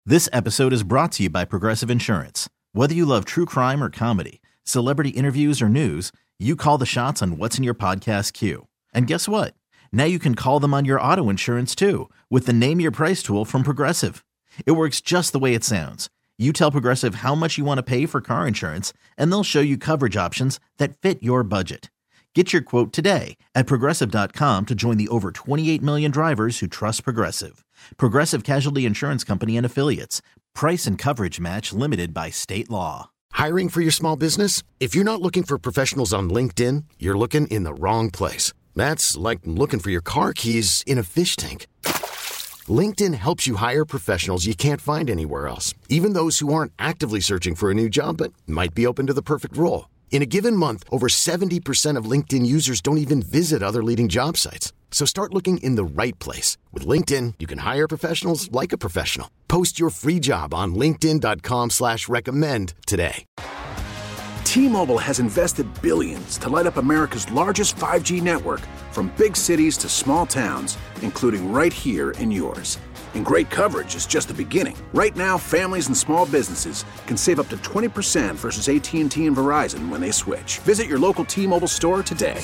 This episode is brought to you by Progressive Insurance. Whether you love true crime or comedy, celebrity interviews or news, you call the shots on what's in your podcast queue. And guess what? Now you can call them on your auto insurance too with the Name Your Price tool from Progressive. It works just the way it sounds. You tell Progressive how much you want to pay for car insurance, and they'll show you coverage options that fit your budget. Get your quote today at Progressive.com to join the over 28 million drivers who trust Progressive. Progressive Casualty Insurance Company and Affiliates. Price and coverage match limited by state law. Hiring for your small business? If you're not looking for professionals on LinkedIn, you're looking in the wrong place. That's like looking for your car keys in a fish tank. LinkedIn helps you hire professionals you can't find anywhere else, even those who aren't actively searching for a new job but might be open to the perfect role. In a given month, over 70% of LinkedIn users don't even visit other leading job sites. So start looking in the right place. With LinkedIn, you can hire professionals like a professional. Post your free job on linkedin.com/recommend today. T-Mobile has invested billions to light up America's largest 5G network, from big cities to small towns, including right here in yours. And great coverage is just the beginning. Right now, families and small businesses can save up to 20% versus AT&T and Verizon when they switch. Visit your local T-Mobile store today.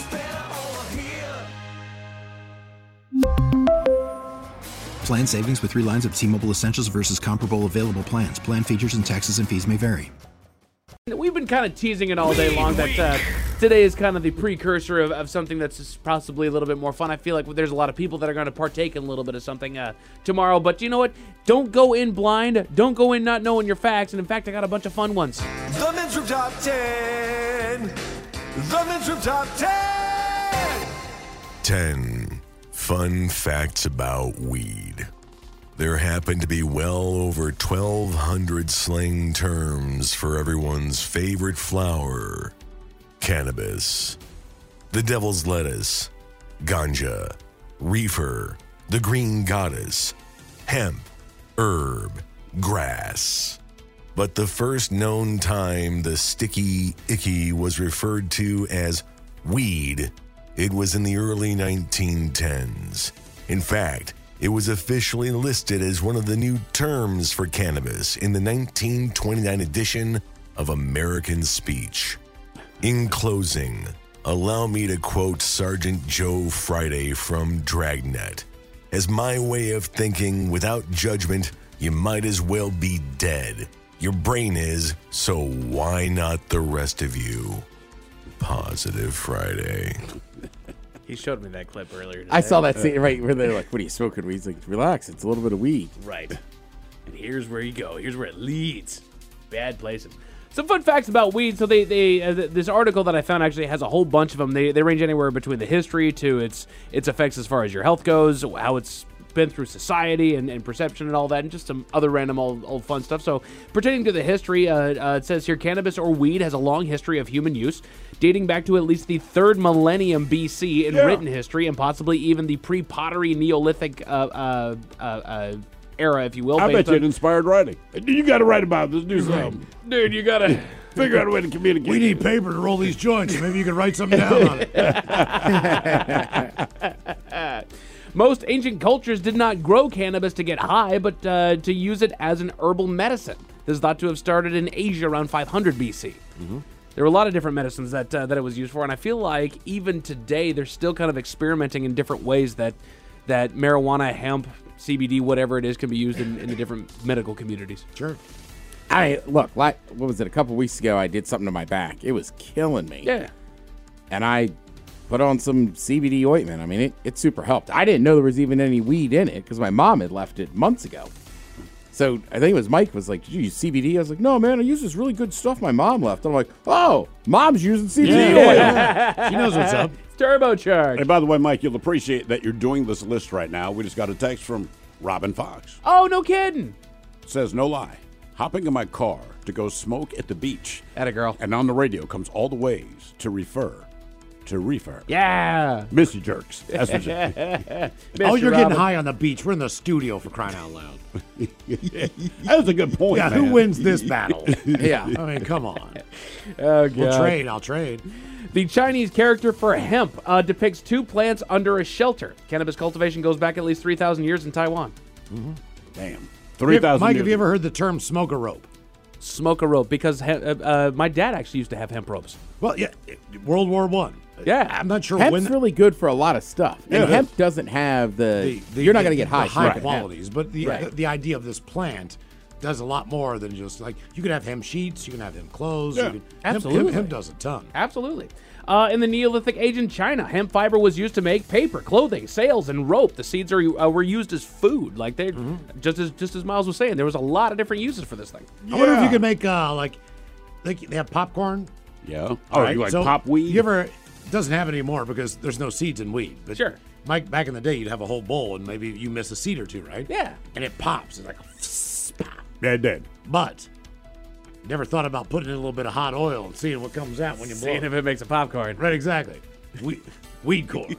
Plan savings with 3 lines of T-Mobile Essentials versus comparable available plans. Plan features and taxes and fees may vary. We've been kind of teasing it all day long that today is kind of the precursor of something that's possibly a little bit more fun. I feel like there's a lot of people that are going to partake in a little bit of something tomorrow. But you know what? Don't go in blind. Don't go in not knowing your facts. And in fact, I got a bunch of fun ones. The Men's Room Top 10. The Men's Room Top 10. 10 fun facts about weed. There happen to be well over 1,200 slang terms for everyone's favorite flower, cannabis. The devil's lettuce, ganja, reefer, the green goddess, hemp, herb, grass. But the first known time the sticky icky was referred to as weed, it was in the early 1910s. In fact, it was officially listed as one of the new terms for cannabis in the 1929 edition of American Speech. In closing, allow me to quote Sergeant Joe Friday from Dragnet. As my way of thinking, without judgment, you might as well be dead. Your brain is, so why not the rest of you? Positive Friday. He showed me that clip earlier today. I saw that scene right where they're like, what are you smoking weed? He's like, relax, it's a little bit of weed. Right. And here's where you go. Here's where it leads. Bad places. Some fun facts about weed. So they this article that I found actually has a whole bunch of them. They range anywhere between the history to its effects as far as your health goes, how it's been through society and perception and all that, and just some other random old fun stuff. So pertaining to the history, it says here, cannabis or weed has a long history of human use, dating back to at least the 3rd millennium BC in written history, and possibly even the pre-pottery Neolithic era, if you will. I bet you it inspired writing. You got to write about this. Do something. Dude, you got to figure out a way to communicate. We need paper to roll these joints. Maybe you could write something down on it. Most ancient cultures did not grow cannabis to get high, but to use it as an herbal medicine. This is thought to have started in Asia around 500 BC. Mm-hmm. There were a lot of different medicines that it was used for, and I feel like even today they're still kind of experimenting in different ways that marijuana, hemp, CBD, whatever it is, can be used in the different medical communities. Sure. What was it, a couple weeks ago, I did something to my back. It was killing me. Yeah. And I put on some CBD ointment. I mean, it super helped. I didn't know there was even any weed in it because my mom had left it months ago. So I think it was Mike was like, did you use CBD? I was like, no, man, I use this really good stuff my mom left. I'm like, oh, mom's using CBD oil. She knows what's up. It's turbocharged. And by the way, Mike, you'll appreciate that you're doing this list right now. We just got a text from Robin Fox. Oh, no kidding. It says, no lie, hopping in my car to go smoke at the beach. Atta girl. And on the radio comes all the ways to refer. Yeah. Missy jerks. That's what Oh, you're getting high on the beach. We're in the studio, for crying out loud. That's a good point, Yeah, man. who wins this battle? Yeah. I mean, come on. Oh, God. We'll trade. I'll trade. The Chinese character for hemp depicts 2 plants under a shelter. Cannabis cultivation goes back at least 3,000 years in Taiwan. Mm-hmm. Damn. 3,000. Mike, have you ever heard the term smoke a rope? Smoke a rope because my dad actually used to have hemp ropes. Well, yeah, World War I. Yeah. I'm not sure Hemp's when really good for a lot of stuff. And Yeah. hemp doesn't have you're not going to get high. the high smoking hemp. qualities, but Right. the idea of this plant does a lot more than just like you can have hemp sheets, you can have hemp clothes. Yeah. You can, Absolutely. hemp does a ton. Absolutely. In the Neolithic age in China, hemp fiber was used to make paper, clothing, sails, and rope. The seeds were used as food. Like they, just as Miles was saying, there was a lot of different uses for this thing. I wonder if you could make like they have popcorn. Yeah. Oh, right? you like So pop weed? You ever doesn't have it anymore because there's no seeds in weed. But Sure. Mike, back in the day, you'd have a whole bowl and maybe you miss a seed or two, right? Yeah. And it pops. It's like pop. Yeah, it did. But never thought about putting in a little bit of hot oil and seeing what comes out when you blow Seeing it. if it makes a popcorn. Right, exactly. Weed corn.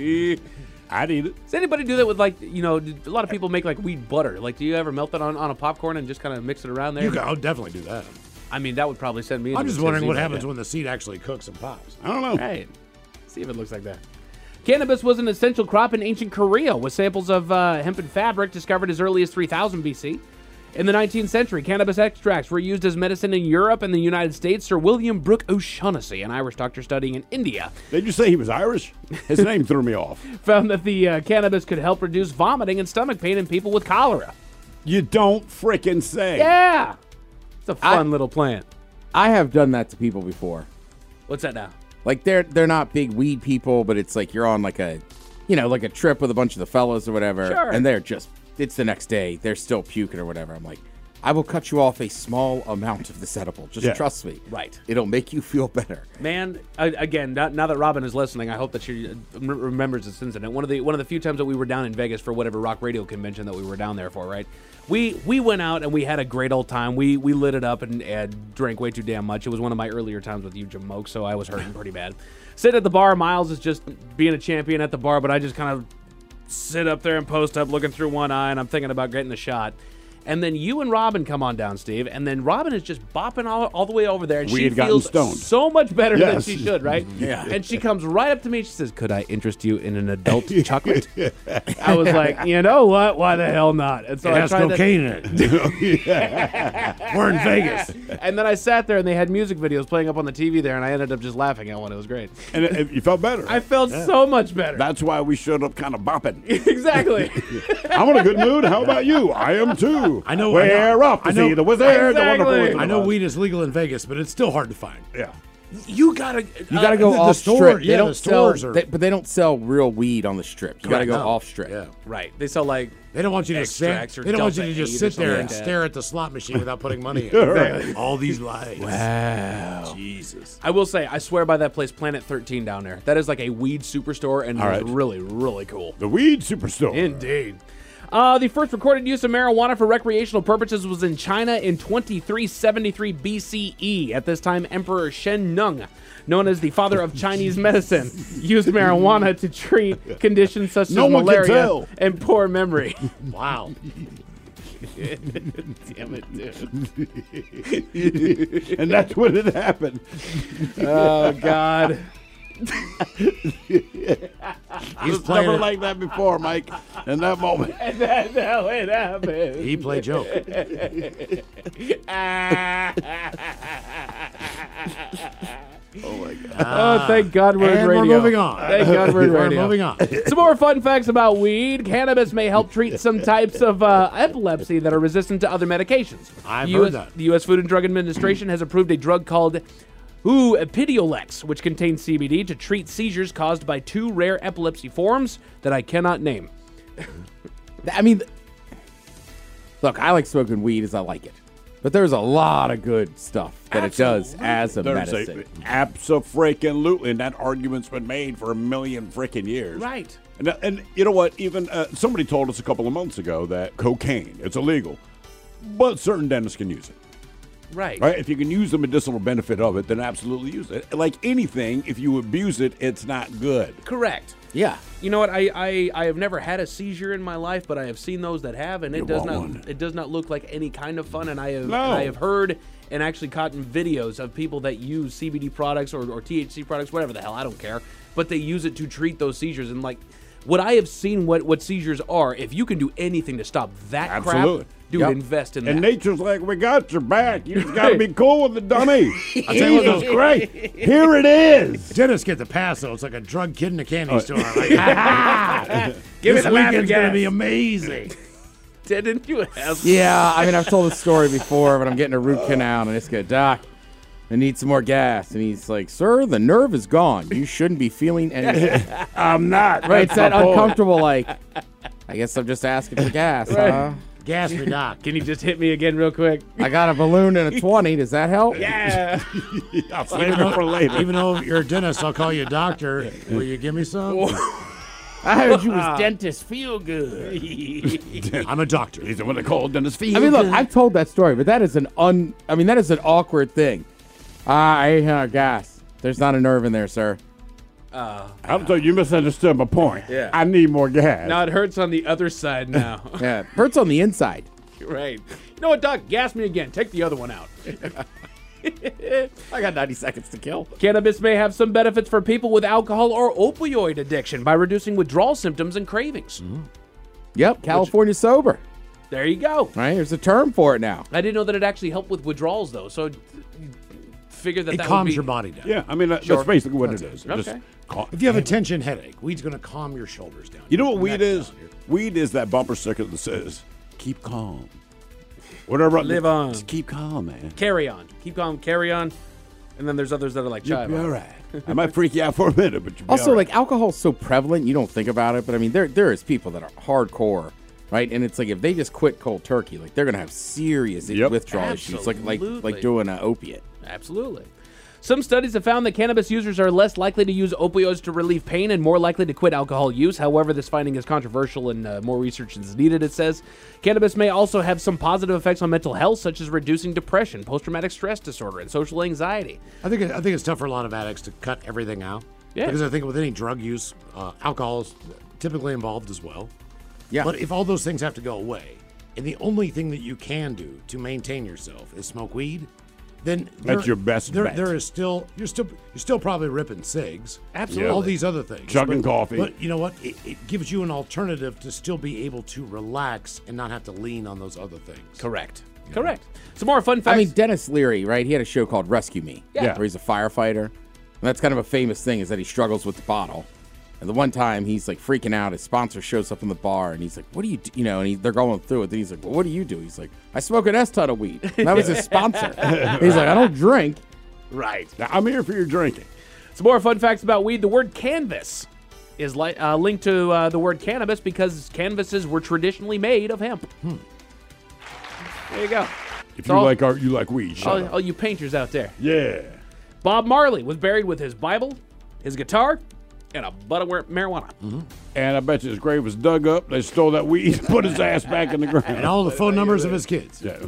I'd eat it. Does anybody do that with a lot of people make like weed butter? Like, do you ever melt it on a popcorn and just kind of mix it around there? I'll definitely do that. I mean, that would probably send me. I'm into just a wondering what tizzy, happens but- when the seed actually cooks and pops. I don't know. Right. See if it looks like that. Cannabis was an essential crop in ancient Korea, with samples of hemp and fabric discovered as early as 3000 BC. In the 19th century, cannabis extracts were used as medicine in Europe and the United States. Sir William Brooke O'Shaughnessy, an Irish doctor studying in India, Did you say he was Irish? His name threw me off. found that the cannabis could help reduce vomiting and stomach pain in people with cholera. You don't frickin' say. Yeah! It's a fun little plant. I have done that to people before. What's that now? Like they're not big weed people, but it's like you're on like a trip with a bunch of the fellas or whatever, Sure. and it's the next day. They're still puking or whatever. I'm like, I will cut you off a small amount of this edible. Just Yeah. trust me. Right. It'll make you feel better. Man, again, now that Robin is listening, I hope that she remembers this incident. One of the few times that we were down in Vegas for whatever rock radio convention that we were down there for, right? We went out and we had a great old time. We lit it up and drank way too damn much. It was one of my earlier times with you, Jamoke, so I was hurting pretty bad. Sitting at the bar, Miles is just being a champion at the bar, but I just kind of sit up there and post up looking through one eye, and I'm thinking about getting the shot. And then you and Robin come on down, Steve, and then Robin is just bopping all the way over there, and We she had gotten feels stoned. so much better than Yes. she should, right? Yeah. And she comes right up to me and she says, "Could I interest you in an adult chocolate?" I was like, you know what? Why the hell not? And so It I has tried cocaine in it. We're in Vegas. and then I sat there and they had music videos playing up on the TV there, and I ended up just laughing at one. It was great. And you felt better. I felt so much better. That's why we showed up kind of bopping. Exactly. I'm in a good mood. How about you? I am too. I know- We're off to I know- see the wizard. The Exactly. wonderful Wizard of I know Oz. weed is legal in Vegas, but it's still hard to find. Yeah. You gotta go the off store- strip. yeah, They don't the stores sell, are- but they don't sell real weed on the strip. You got to go No. off strip. Yeah. right. They sell like They don't want you to Extracts or They don't want you to Delta just 8 or sit there something and like that. stare at the slot machine without putting money in. All these lights. wow. Jesus. I will say, I swear by that place, Planet 13 down there. That is like a weed superstore, and All it's right. really, really cool. The weed superstore. Indeed. The first recorded use of marijuana for recreational purposes was in China in 2373 BCE. At this time, Emperor Shen Nung, known as the father of Chinese medicine, used marijuana to treat conditions such No as one can malaria tell. and poor memory. Wow. Damn it, dude. And that's when it happened. Oh, God. He's playing never it. like that before, Mike. In that moment. That's how it happened. He played joke. Oh, thank God we're in And radio. we're moving on. Thank God we're in We're radio. moving on. Some more fun facts about weed. Cannabis may help treat some types of epilepsy that are resistant to other medications. I've heard that. The U.S. Food and Drug Administration has approved a drug called Epidiolex, which contains CBD to treat seizures caused by two rare epilepsy forms that I cannot name. I mean, look, I like smoking weed as I like it, but there's a lot of good stuff that it does as a medicine. Abso-freaking-lutely. And that argument's been made for a million freaking years. Right. And you know what? Even somebody told us a couple of months ago that cocaine, it's illegal, but certain dentists can use it. Right. Right? If you can use the medicinal benefit of it, then absolutely use it. Like anything, if you abuse it, it's not good. Correct. Yeah. You know what? I have never had a seizure in my life, but I have seen those that have, and it does not look like any kind of fun. And I have heard and actually caught in videos of people that use CBD products or THC products, whatever the hell, I don't care, but they use it to treat those seizures. And like what I have seen what seizures are, if you can do anything to stop that Absolutely. crap, dude, invest in that. And nature's like, we got your back. You just got to be cool with the dummy. I'll tell you what, Jesus Christ. Here it is. Dentists get the pass, though. It's like a drug kid in a candy store. Like, Give me this the weekend's going to gas. be amazing. Didn't you have? Yeah, I mean, I've told this story before, but I'm getting a root canal, and it's good. Doc, I need some more gas. And he's like, sir, the nerve is gone. You shouldn't be feeling anything. I'm not. Right, it's that That's my point. uncomfortable, like, I guess I'm just asking for gas, huh? Gas me, Doc. Can you just hit me again real quick? I got a balloon and a 20. Does that help? Yeah. I'll save it for later. Even though you're a dentist, I'll call you a doctor. Will you give me some? I heard you was dentist feel good. I'm a doctor. He's the one that called Dennis Fee. I mean, look, I've told that story, but that is that is an awkward thing. I gas. There's not a nerve in there, sir. I'm sorry, you misunderstood my point. Yeah. I need more gas. Now it hurts on the other side now. Yeah, hurts on the inside. Right. You know what, Doc? Gas me again. Take the other one out. I got 90 seconds to kill. Cannabis may have some benefits for people with alcohol or opioid addiction by reducing withdrawal symptoms and cravings. Yep, California sober. There you go. Right, there's a term for it now. I didn't know that it actually helped with withdrawals, though. So figure that It that calms would be... your body down. Yeah, I mean, Sure. that's basically what That's it is. it. Just Okay. If you have a tension headache, weed's going to calm your shoulders down. You know what Your weed neck is? down, your- Weed is that bumper sticker that says, keep calm. Whatever. Live on. Just keep calm, man. Carry on. Keep calm, carry on. And then there's others that are like, You'll chive be on. all right. I might freak you out for a minute, but you'll be Also, all right. like, alcohol's so prevalent, you don't think about it, but I mean, there is people that are hardcore, right? And it's like, if they just quit cold turkey, like, they're going to have serious Yep. withdrawal issues, like Absolutely. doing an opiate. Absolutely. Some studies have found that cannabis users are less likely to use opioids to relieve pain and more likely to quit alcohol use. However, this finding is controversial and more research is needed, it says. Cannabis may also have some positive effects on mental health, such as reducing depression, post-traumatic stress disorder, and social anxiety. I think it's tough for a lot of addicts to cut everything out. Yeah. Because I think with any drug use, alcohol is typically involved as well. Yeah. But if all those things have to go away, and the only thing that you can do to maintain yourself is smoke weed, then That's your best bet. There is still you're still probably ripping cigs. Absolutely. All these other things. Chugging coffee. But you know what? It gives you an alternative to still be able to relax and not have to lean on those other things. Correct. Correct. Some more fun facts. I mean, Dennis Leary, right? He had a show called Rescue Me, Yeah. where he's a firefighter. And that's kind of a famous thing, is that he struggles with the bottle. And the one time he's like freaking out, his sponsor shows up in the bar, and he's like, "What do you do?" You know, and they're going through it. And he's like, "Well, what do you do?" He's like, "I smoke an S-ton of weed." And that was his sponsor. He's like, "I don't drink." right. Now, I'm here for your drinking. Some more fun facts about weed. The word canvas is linked to the word cannabis because canvases were traditionally made of hemp. There you go. If So- you like weed, shut up. All you painters out there. Yeah. Bob Marley was buried with his Bible, his guitar, and a butt of marijuana. And I bet you his grave was dug up. They stole that weed and put his ass back in the ground. And all the phone numbers of his kids. Yeah.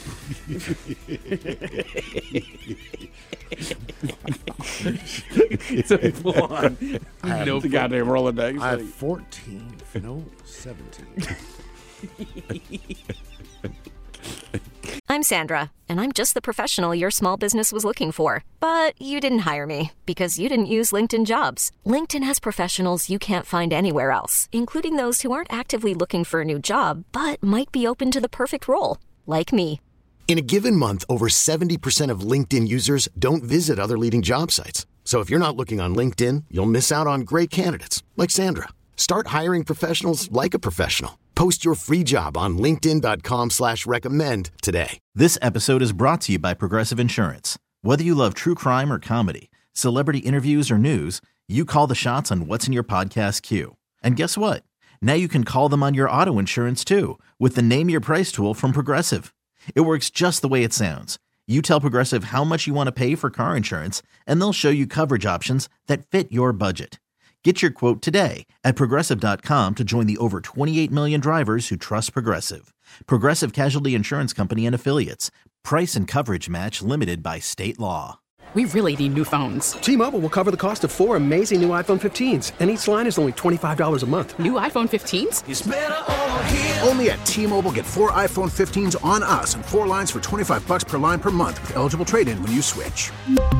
It's a full on. No, the goddamn Rolodex. I have 14. No, 17. I'm Sandra, and I'm just the professional your small business was looking for. But you didn't hire me because you didn't use LinkedIn Jobs. LinkedIn has professionals you can't find anywhere else, including those who aren't actively looking for a new job, but might be open to the perfect role, like me. In a given month, over 70% of LinkedIn users don't visit other leading job sites. So if you're not looking on LinkedIn, you'll miss out on great candidates like Sandra. Start hiring professionals like a professional. Post your free job on linkedin.com/recommend today. This episode is brought to you by Progressive Insurance. Whether you love true crime or comedy, celebrity interviews or news, you call the shots on what's in your podcast queue. And guess what? Now you can call them on your auto insurance too with the Name Your Price tool from Progressive. It works just the way it sounds. You tell Progressive how much you want to pay for car insurance, and they'll show you coverage options that fit your budget. Get your quote today at Progressive.com to join the over 28 million drivers who trust Progressive. Progressive Casualty Insurance Company and Affiliates. Price and coverage match limited by state law. We really need new phones. T-Mobile will cover the cost of 4 amazing new iPhone 15s, and each line is only $25 a month. New iPhone 15s? It's better over here. Only at T-Mobile, get 4 iPhone 15s on us and 4 lines for $25 per line per month with eligible trade-in when you switch.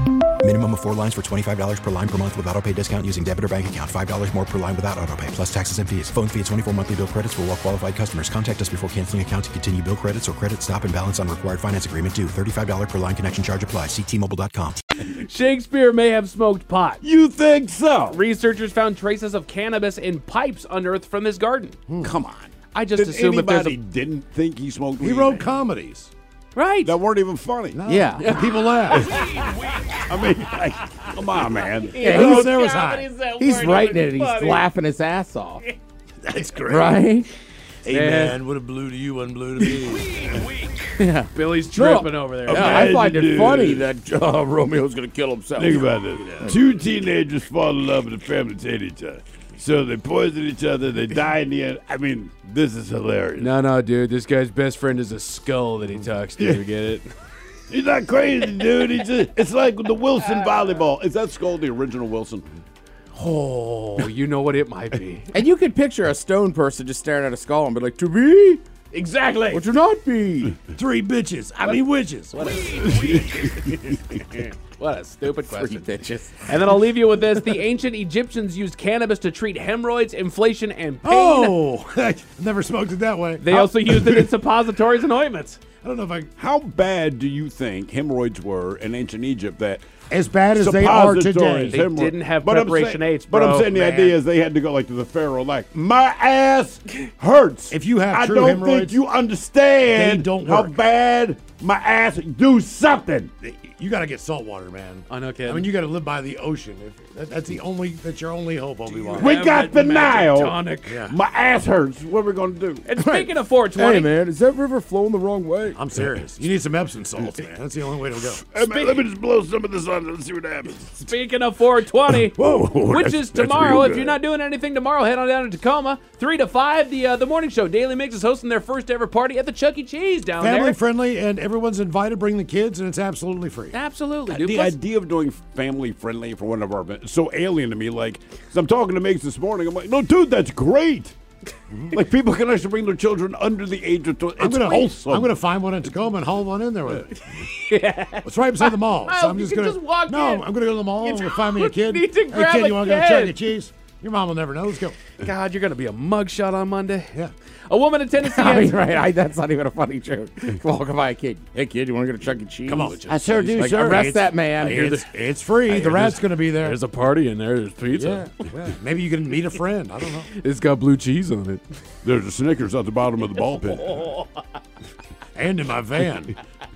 Minimum of 4 lines for $25 per line per month with autopay discount using debit or bank account. $5 more per line without autopay, plus taxes and fees. Phone fee at 24 monthly bill credits for well-qualified customers. Contact us before canceling account to continue bill credits or credit stop and balance on required finance agreement due. $35 per line connection charge applies. See T-Mobile.com. Shakespeare may have smoked pot. You think so? Researchers found traces of cannabis in pipes unearthed from his garden. Come on. I just assume if there's anybody didn't think he smoked weed. He wrote comedies. Right. That weren't even funny. No. Yeah. And people laugh. I mean, like, come on, man. Yeah, there was high. He's writing it and he's laughing his ass off. That's great. Right? Hey, man, what a blue to you, one blue to me. Yeah. Billy's tripping over there. Yeah, I find it funny that Romeo's going to kill himself. Think about this. Two teenagers fall in love and the families hate each other. So they poison each other. They die in the end. I mean, this is hilarious. No, dude. This guy's best friend is a skull that he talks to. You get it? He's not crazy, dude. It's like the Wilson volleyball. Is that skull the original Wilson? Oh, you know what it might be. And you could picture a stone person just staring at a skull and be like, to be? Exactly. What to not be? 3 bitches. I mean witches. What a stupid 3 question. bitches. And then I'll leave you with this. The ancient Egyptians used cannabis to treat hemorrhoids, inflation, and pain. Oh, I never smoked it that way. They also used it in suppositories and ointments. I don't know if I... How bad do you think hemorrhoids were in ancient Egypt that... As bad as they are today. They didn't have preparation H, bro. But I'm saying the idea is they had to go like to the pharaoh, like, my ass hurts. If you have true I don't hemorrhoids, think you understand they don't how work. bad my ass... Do something. You got to get salt water, man. I know, kid. I mean, you got to live by the ocean. That's your only hope, Obi-Wan. We got the Nile. Tonic. Yeah. My ass hurts. What are we going to do? And speaking of 420, Hey, man, is that river flowing the wrong way? I'm serious. You need some Epsom salts, man. That's the only way to go. Hey, man, let me just blow some of this on and see what happens. speaking of 420, Whoa, which that's- is that's tomorrow. real If good. you're not doing anything tomorrow, head on down to Tacoma. 3 to 5, the morning show. Daily Mix is hosting their first ever party at the Chuck E. Cheese down Family there. friendly, and everyone's invited. Bring the kids, and it's absolutely free. Absolutely, dude. The Plus- idea of doing family friendly for one of our events is so alien to me. Like, 'cause I'm talking to Migs this morning. I'm like, no, dude, that's great. Like, people can actually bring their children under the age of 12. It's wholesome. I'm gonna find one in Tacoma and haul one in there with it. Yeah, it's right beside the mall. Miles, So I'm you just can gonna just walk in. I'm gonna go to the mall. I'm gonna find me a kid. need to Hey grab kid, a you want to go to kid. Chuck E. Cheese? Your mom will never know. Let's go. God, you're going to be a mugshot on Monday. Yeah. A woman in Tennessee I mean, has... right? That's not even a funny joke. Walking by a kid. Hey, kid, you want to go to Chuck E. Cheese? Come on. I sure do, Like, sir. Arrest it's- that man. It's free. The rat's gonna be there. There's a party in there. There's pizza. Yeah. Maybe you can meet a friend. I don't know. It's got blue cheese on it. There's a Snickers at the bottom of the ball pit. And in my van.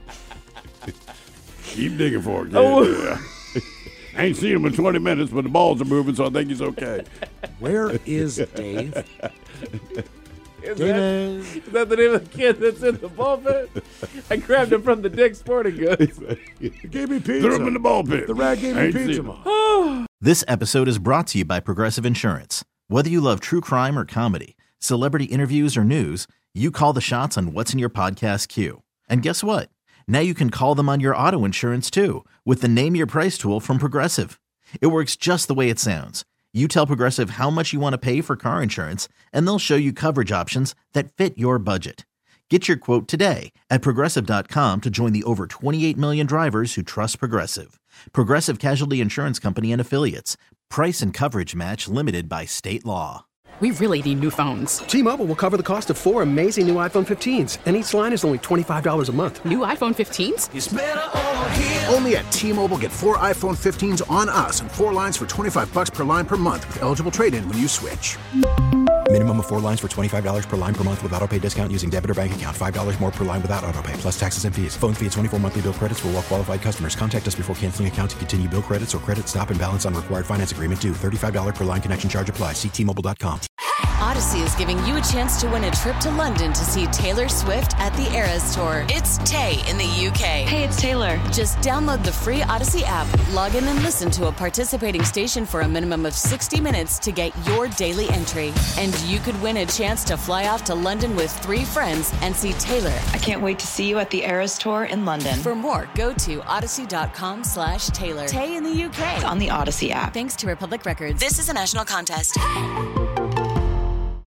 Keep digging for it, kid. Oh. Yeah. I ain't seen him in 20 minutes, but the balls are moving, so I think he's okay. Where is Dave? Is that the name of the kid that's in the ball pit? I grabbed him from the Dick's Sporting Goods. He gave me pizza. Threw him in the ball pit. The rat gave I me ain't pizza, seen him. Mom. This episode is brought to you by Progressive Insurance. Whether you love true crime or comedy, celebrity interviews or news, you call the shots on what's in your podcast queue. And guess what? Now you can call them on your auto insurance too with the Name Your Price tool from Progressive. It works just the way it sounds. You tell Progressive how much you want to pay for car insurance, and they'll show you coverage options that fit your budget. Get your quote today at Progressive.com to join the over 28 million drivers who trust Progressive. Progressive Casualty Insurance Company and Affiliates. Price and coverage match limited by state law. We really need new phones. T-Mobile will cover the cost of 4 amazing new iPhone 15s, and each line is only $25 a month. New iPhone 15s? It's better over here. Only at T-Mobile, get 4 iPhone 15s on us and 4 lines for $25 per line per month with eligible trade-in when you switch. Minimum of 4 lines for $25 per line per month with autopay discount using debit or bank account. $5 more per line without autopay, plus taxes and fees. Phone fee at 24 monthly bill credits for well-qualified customers. Contact us before canceling account to continue bill credits or credit stop and balance on required finance agreement due. $35 per line connection charge applies. See T-Mobile.com. Odyssey is giving you a chance to win a trip to London to see Taylor Swift at the Eras Tour. It's Tay in the UK. Hey, it's Taylor. Just download the free Odyssey app, log in and listen to a participating station for a minimum of 60 minutes to get your daily entry. And you could win a chance to fly off to London with 3 friends and see Taylor. I can't wait to see you at the Eras Tour in London. For more, go to odyssey.com/Taylor. Tay in the UK. It's on the Odyssey app. Thanks to Republic Records. This is a national contest.